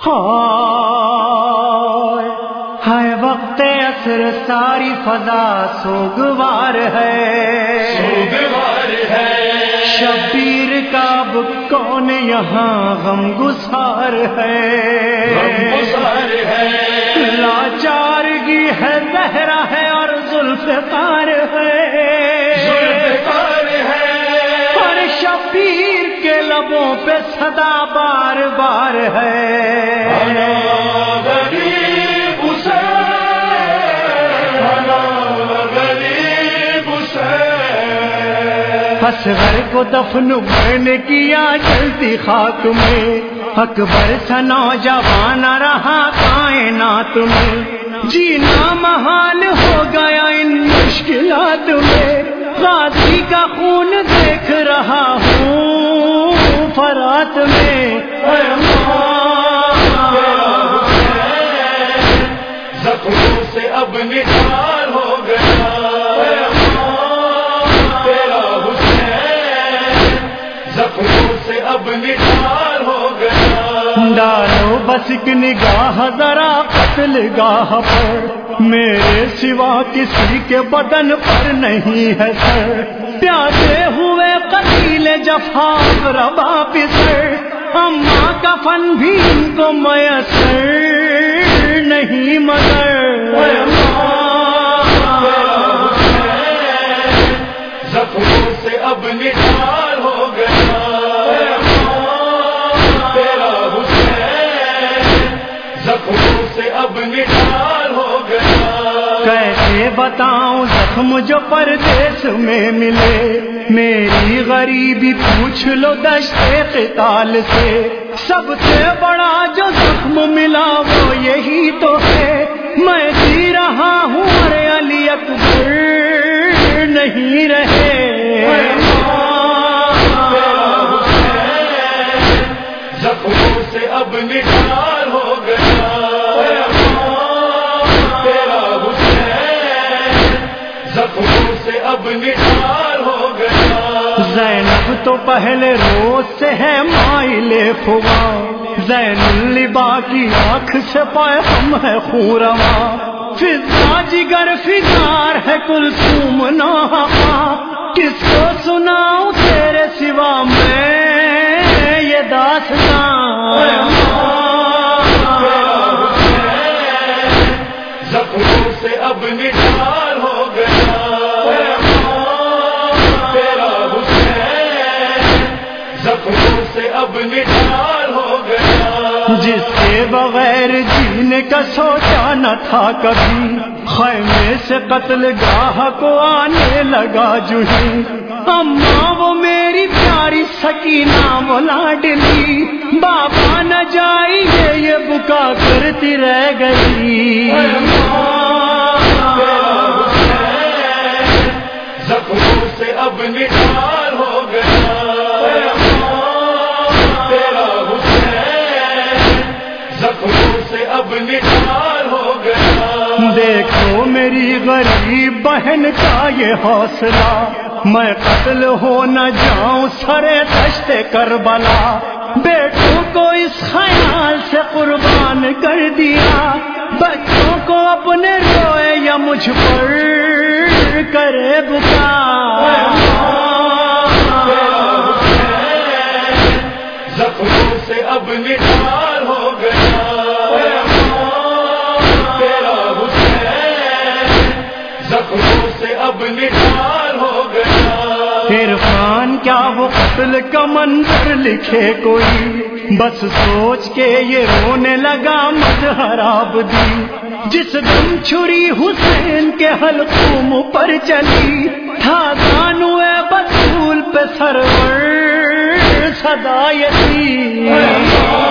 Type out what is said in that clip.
ہائے وقت عصر ساری فضا سوگوار ہے، سوگوار ہے، شبیر کا اب کون یہاں غم گسار ہے، غم گسار ہے، لاچارگی ہے، زہرا ہے اور ذوالفقار ہے، ذوالفقار ہے، اور شبیر کے لبوں پہ صدا بار بار ہے، اصغر کو دفن میں نے کیا جلتی خاک میں، اکبر سا نوجوان رہا کائنات میں، جینا محال ہو گیا ان مشکلات میں، غازی کا خون دیکھ رہا ہوں فرات میں، زخموں سے اب نثار ہو گیا، زخموں سے اب نثار ہو گیا، ڈالو بس ایک نگاہ ذرا قتل گاہ پر، میرے سوا کسی کے بدن پر نہیں ہے سر، پیاسے ہوئے قتیل جفا ربا پسر، اماں کفن بھی ان کو میسر نہیں مگر، زخموں سے اب نثار ہو گیا، تیرا حسین زخموں سے اب نثار ہو گیا، کیسے بتاؤں زخم جو پردیس میں ملے، میری غریبی پوچھ لو دشت قتال سے، سب سے بڑا جو زخم ملا وہ یہی تو ہے، میں جی رہا ہوں اور علی اکبر نہیں رہے، زخموں سے اب نثار ہو گیا، تیرا حسین زخموں سے اب نثار ہو گیا، زینب تو پہلے روز سے ہے مائل فوا، زین اللبا کی آنکھ سے پیغام ہے خون روا، فضا جگر فگار ہے کلثوم نوحہ، کس کو سناؤں تیرے سوا میں یہ داستان، زخموں سے اب نثار ہو گیا، تیرا حسین زخموں سے اب نثار ہو گیا، جس کے بغیر جینے کا سوچا نہ تھا کبھی، خیمے سے قتل گاہ کو آنے لگا جوہی، اماں وہ میری پیاری سکینہ وہ لاڈلی، بابا نہ جائیے یہ بکا کرتی رہ گئی، زخموں سے اب نثار ہو گیا، تیرا حسین زخموں سے اب نثار ہو گیا، دیکھو میری غریب بہن کا یہ حوصلہ، میں قتل ہو نہ جاؤں سرے دشت کربلا، بیٹوں کو اس خیال سے قربان کر دیا، بچوں کو اپنے روئے یا مجھ پر کرے بکا، زخموں سے اب نثار ہو گیا، تیرا حسین زخموں سے اب نثار ہو گیا، عرفان کیا وہ قتل کا منظر لکھے کوئی، بس سوچ کے یہ رونے لگا مظہر آبدی، جس دم چھری حسین کے حلقوم پر چلی، تھا زانوئے بطول پہ سرور صدا یتیم،